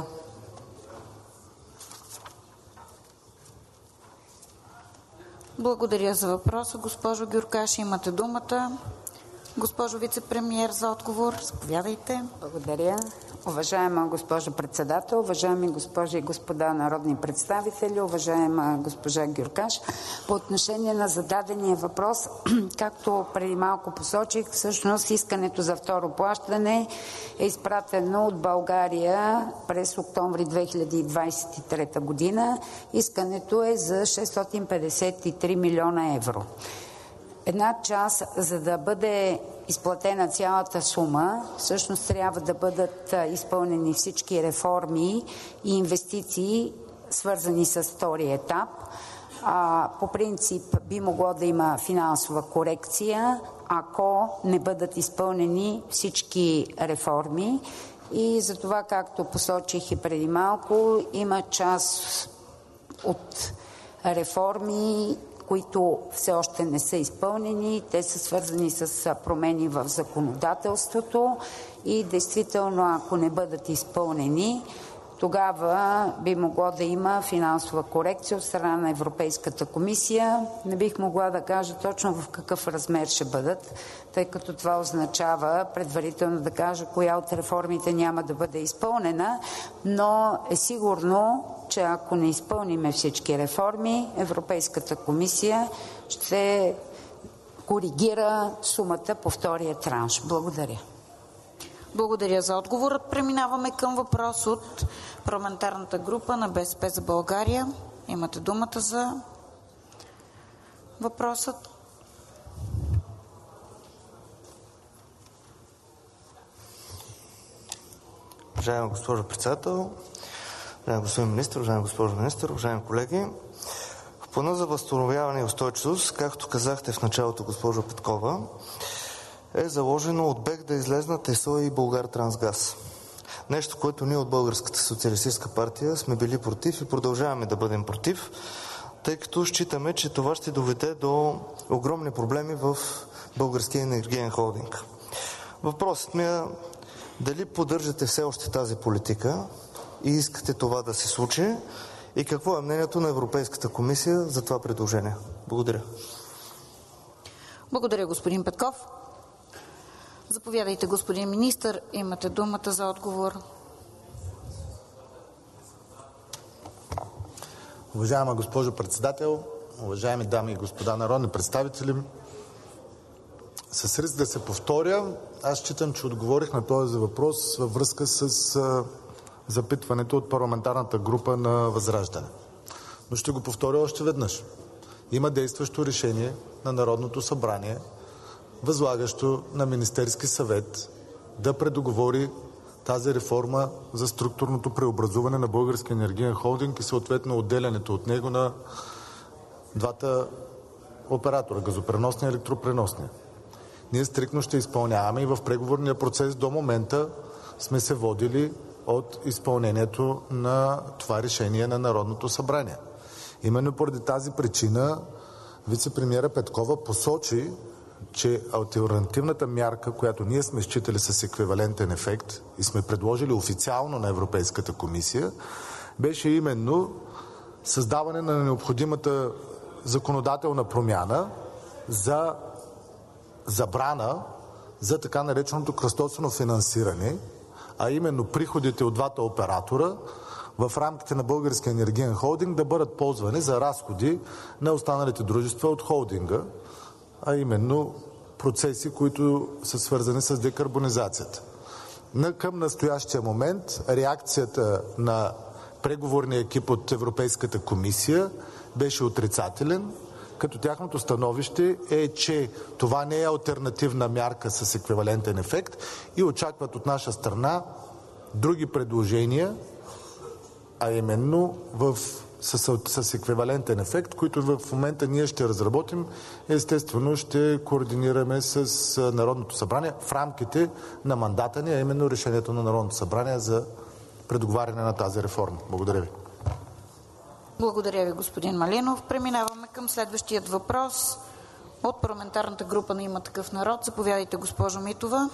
Благодаря за въпроса, госпожо Гюркаш. Имате думата. Госпожо вицепремиер, за отговор. Заповядайте. Благодаря. Уважаема госпожо председател, уважаеми госпожи и господа народни представители, уважаема госпожа Гюркаш, по отношение на зададения въпрос, както преди малко посочих, всъщност искането за второ плащане е изпратено от България през октомври 2023 година. Искането е за 653 милиона евро. Една част, за да бъде изплатена цялата сума, всъщност трябва да бъдат изпълнени всички реформи и инвестиции, свързани с втория етап. По принцип би могло да има финансова корекция, ако не бъдат изпълнени всички реформи. И за това, както посочих и преди малко, има част от реформи, които все още не са изпълнени. Те са свързани с промени в законодателството и действително, ако не бъдат изпълнени, тогава би могло да има финансова корекция от страна на Европейската комисия. Не бих могла да кажа точно в какъв размер ще бъдат, тъй като това означава предварително да кажа коя от реформите няма да бъде изпълнена, но е сигурно, че ако не изпълниме всички реформи, Европейската комисия ще коригира сумата по втория транш. Благодаря. Благодаря за отговора. Преминаваме към въпрос от парламентарната група на БСП за България. Имате думата за въпросът. Уважаема госпожо председател, уважаеми господин министър, уважаема госпожо министър, уважаеми колеги! В плана за възстановяване и устойчивост, както казахте в началото, госпожо Петкова, е заложено от БЕХ да излезнат ЕСО и Булгартрансгаз. Нещо, което ние от Българската социалистическа партия сме били против и продължаваме да бъдем против, тъй като считаме, че това ще доведе до огромни проблеми в Българския енергиен холдинг. Въпросът ми е дали поддържате все още тази политика и искате това да се случи и какво е мнението на Европейската комисия за това предложение? Благодаря. Благодаря, господин Петков. Заповядайте, господин министър. Имате думата за отговор. Уважаема госпожо председател, уважаеми дами и господа народни представители, с риск да се повторя, аз считам, че отговорих на този въпрос във връзка с запитването от парламентарната група на ВЪЗРАЖДАНЕ. Но ще го повторя още веднъж. Има действащо решение на Народното събрание, възлагащо на Министерски съвет да предоговори тази реформа за структурното преобразуване на Българския енергиен холдинг и съответно отделянето от него на двата оператора – газопреносния и електропреносния. Ние стриктно ще изпълняваме и в преговорния процес до момента сме се водили от изпълнението на това решение на Народното събрание. Именно поради тази причина вицепремиера Петкова посочи, че алтернативната мярка, която ние сме считали с еквивалентен ефект и сме предложили официално на Европейската комисия, беше именно създаване на необходимата законодателна промяна за забрана за така нареченото кръстосано финансиране, а именно приходите от двата оператора в рамките на Българския енергиен холдинг да бъдат ползвани за разходи на останалите дружества от холдинга, а именно процеси, които са свързани с декарбонизацията. Към настоящия момент реакцията на преговорния екип от Европейската комисия беше отрицателен, като тяхното становище е, че това не е алтернативна мярка с еквивалентен ефект и очакват от наша страна други предложения, а именно с еквивалентен ефект, които в момента ние ще разработим. Естествено ще координираме с Народното събрание в рамките на мандата ни, а именно решението на Народното събрание за предоговаряне на тази реформа. Благодаря ви. Благодаря ви, господин Малинов. Преминаваме към следващият въпрос от парламентарната група на Има такъв народ. Заповядайте, госпожо Митова.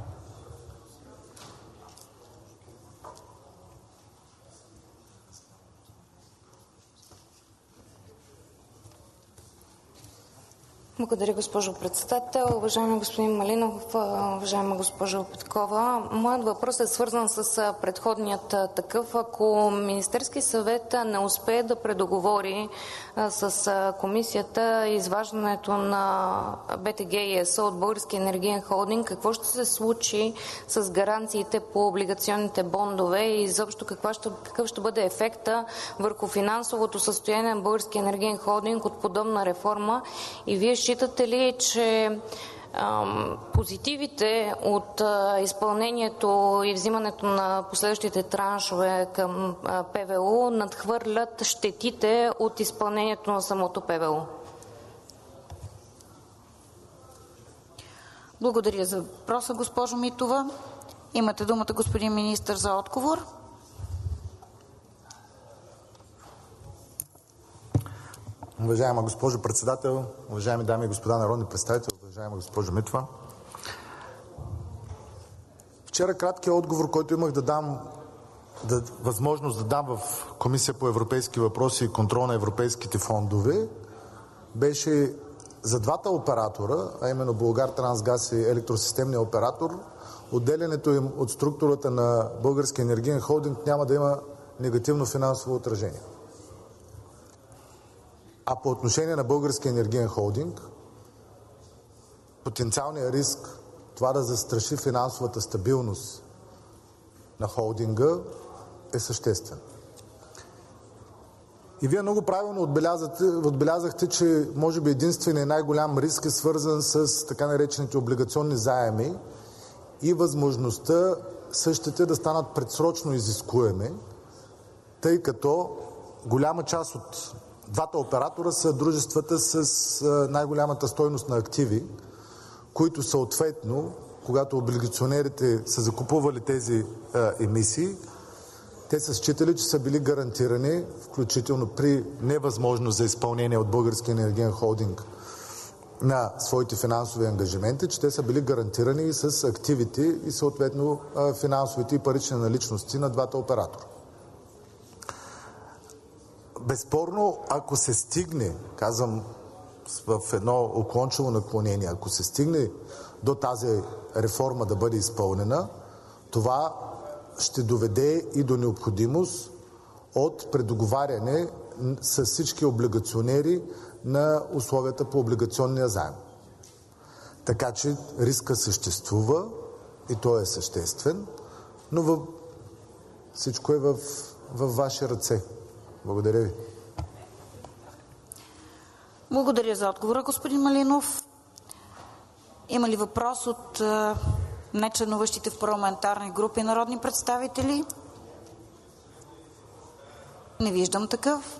Благодаря, госпожо председател. Уважаеми господин Малинов, уважаема госпожо Петкова, моят въпрос е свързан с предходният такъв. Ако Министерски съвет не успее да предоговори с комисията изваждането на БТГ и ЕСО от Българския енергиен холдинг, какво ще се случи с гаранциите по облигационните бондове и изобщо какъв ще бъде ефекта върху финансовото състояние на Българския енергиен холдинг от подобна реформа? И вие считате ли, че Позитивите от изпълнението и взимането на последващите траншове към ПВУ надхвърлят щетите от изпълнението на самото ПВУ. Благодаря за въпроса, госпожо Митова. Имате думата, господин министър, за отговор. Уважаема госпожо председател, уважаеми дами и господа народни представители, уважаема госпожо Митова. Вчера краткият отговор, който имах възможност да дам в Комисия по европейски въпроси и контрол на европейските фондове, беше за двата оператора, а именно Булгартрансгаз и електросистемния оператор, отделянето им от структурата на Българския енергиен холдинг няма да има негативно финансово отражение. А по отношение на Българския енергиен холдинг, потенциалният риск това да застраши финансовата стабилност на холдинга е съществен. И вие много правилно отбелязахте, че може би единственият най-голям риск е свързан с така наречените облигационни заеми и възможността същите да станат предсрочно изискуеми, тъй като голяма част от двата оператора са дружествата с най-голямата стойност на активи, които съответно, когато облигационерите са закупували тези емисии, те са считали, че са били гарантирани, включително при невъзможност за изпълнение от Българския енергиен холдинг на своите финансови ангажименти, че те са били гарантирани и с активите и съответно финансовите и парични наличности на двата оператора. Безспорно, ако се стигне, казвам в едно уклончиво наклонение, ако се стигне до тази реформа да бъде изпълнена, това ще доведе и до необходимост от предоговаряне с всички облигационери на условията по облигационния заем. Така че риска съществува и той е съществен, но всичко е в ваши ръце. Благодаря ви. Благодаря за отговора, господин Малинов. Има ли въпрос от нечленуващите в парламентарни групи народни представители? Не виждам такъв.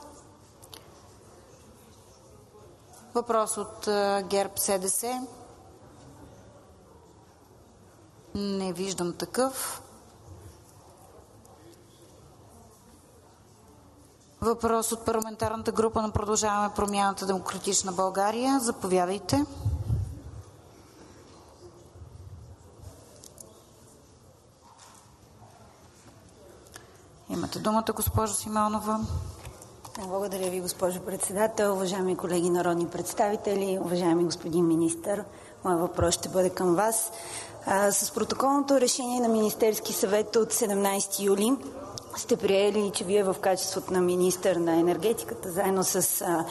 Въпрос от ГЕРБ-СДС? Не виждам такъв. Въпрос от парламентарната група на Продължаваме промяната Демократична България. Заповядайте. Имате думата, госпожо Симеонова. Благодаря ви, госпожо председател. Уважаеми колеги народни представители, уважаеми господин министър, моят въпрос ще бъде към вас. С протоколното решение на Министерски съвет от 17 юли сте приели, че вие в качеството на министър на енергетиката, заедно с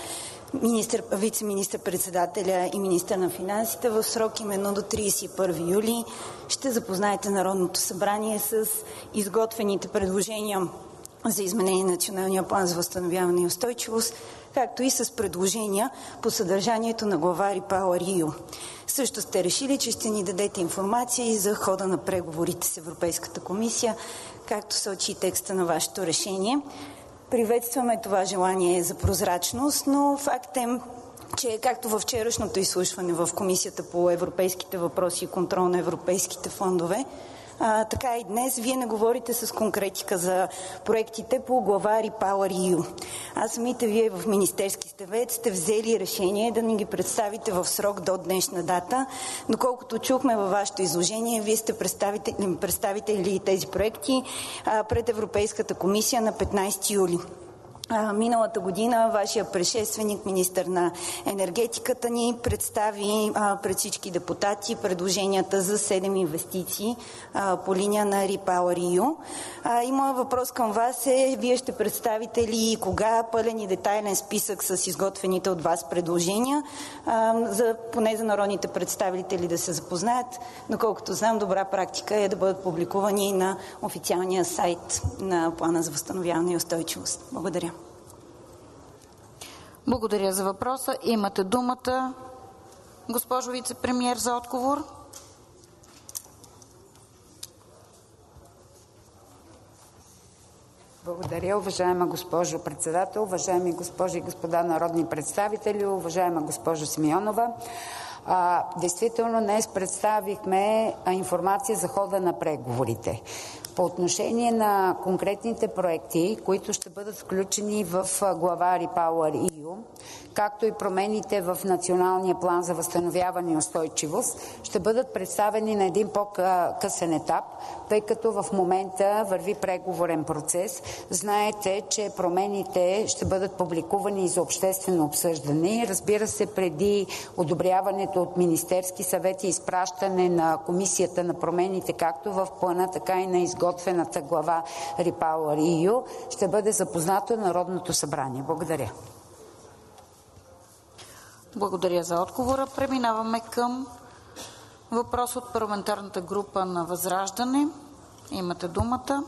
вице-министър-председателя и министър на финансите, в срок именно до 31 юли ще запознаете Народното събрание с изготвените предложения за изменение на Националния план за възстановяване и устойчивост, както и с предложения по съдържанието на глава REPowerEU. Също сте решили, че ще ни дадете информация и за хода на преговорите с Европейската комисия, както сочи текста на вашето решение. Приветстваме това желание за прозрачност, но факт е, че както във вчерашното изслушване в Комисията по европейските въпроси и контрол на европейските фондове, така и днес вие не говорите с конкретика за проектите по глава REPowerEU. А самите вие в Министерски съвет сте взели решение да ни ги представите в срок до днешна дата. Доколкото чухме във вашето изложение, вие сте представители тези проекти пред Европейската комисия на 15 юли. Миналата година вашия предшественик, министър на енергетиката, ни представи пред всички депутати предложенията за 7 инвестиции по линия на REPowerEU. И моят въпрос към вас е, вие ще представите ли кога пълен и детайлен списък с изготвените от вас предложения, поне за народните представители да се запознаят. Доколкото знам, добра практика е да бъдат публикувани на официалния сайт на Плана за възстановяване и устойчивост. Благодаря. Благодаря за въпроса. Имате думата Госпожо Вицепремиер, за отговор. Благодаря, уважаема госпожо Председател, уважаеми госпожи и господа народни представители, уважаема госпожо Симеонова. Действително днес представихме информация за хода на преговорите. По отношение на конкретните проекти, които ще бъдат включени в глава REPowerEU, както и промените в Националния план за възстановяване и устойчивост, ще бъдат представени на един по-късен етап, тъй като в момента върви преговорен процес. Знаете, че промените ще бъдат публикувани за обществено обсъждане. Разбира се, преди одобряването от Министерски съвет и изпращане на комисията на промените, както в плана, така и на изготвената глава REPowerEU, ще бъде запознато Народното събрание. Благодаря. Благодаря за отговора. Преминаваме към въпрос от парламентарната група на ВЪЗРАЖДАНЕ. Имате думата.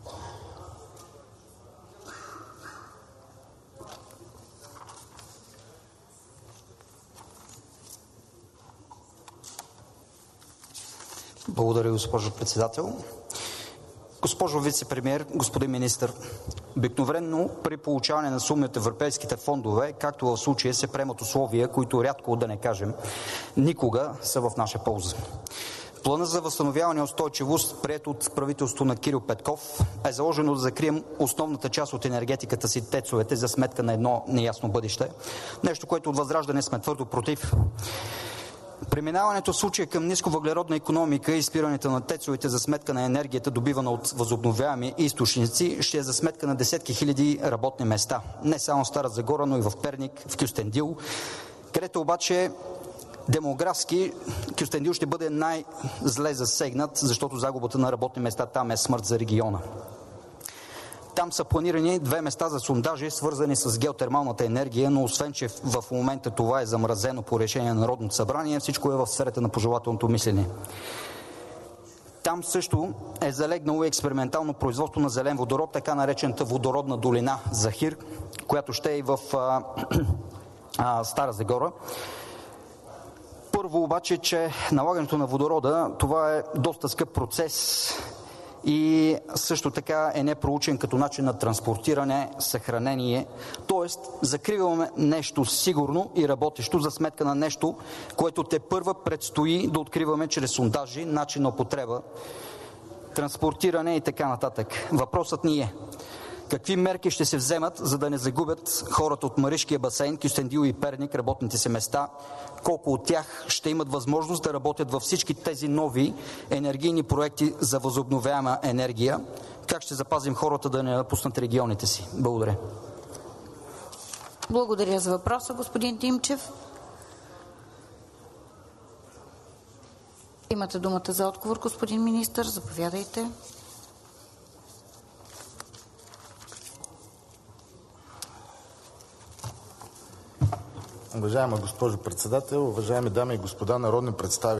Благодаря, госпожо Председател. Госпожо Вицепремиер, господин Министър, обикновено при получаване на суми от европейските фондове, както в случая, се приемат условия, които рядко, да не кажем, никога са в наша полза. Планът за възстановяване и устойчивост, приет от правителството на Кирил Петков, е заложено да закрием основната част от енергетиката си, тецовете, за сметка на едно неясно бъдеще. Нещо, което от ВЪЗРАЖДАНЕ сме твърдо против. Преминаването в случая към нисковъглеродна икономика и спирането на тецовете за сметка на енергията, добивана от възобновяеми източници, ще е за сметка на десетки хиляди работни места. Не само в Стара Загора, но и в Перник, в Кюстендил, където обаче демографски Кюстендил ще бъде най-зле засегнат, защото загубата на работни места там е смърт за региона. Там са планирани 2 места за сондажи, свързани с геотермалната енергия, но освен, че в момента това е замразено по решение на Народното събрание, всичко е в сферата на пожелателното мислене. Там също е залегнало експериментално производство на зелен водород, така наречената водородна долина Захир, която ще е и в Стара Загора. Първо обаче, че налагането на водорода, това е доста скъп процес и също така е непроучен като начин на транспортиране, съхранение. Тоест, закриваме нещо сигурно и работещо за сметка на нещо, което тепърва предстои да откриваме чрез сондажи, начин на употреба, транспортиране и така нататък. Въпросът ни е: какви мерки ще се вземат, за да не загубят хората от Маришкия басейн, Кюстендил и Перник работните си места? Колко от тях ще имат възможност да работят във всички тези нови енергийни проекти за възобновяема енергия? Как ще запазим хората да не напуснат регионите си? Благодаря. Благодаря за въпроса, господин Тимчев. Имате думата за отговор, господин министър. Заповядайте. Уважаема госпожо Председател, уважаеми дами и господа народни представители!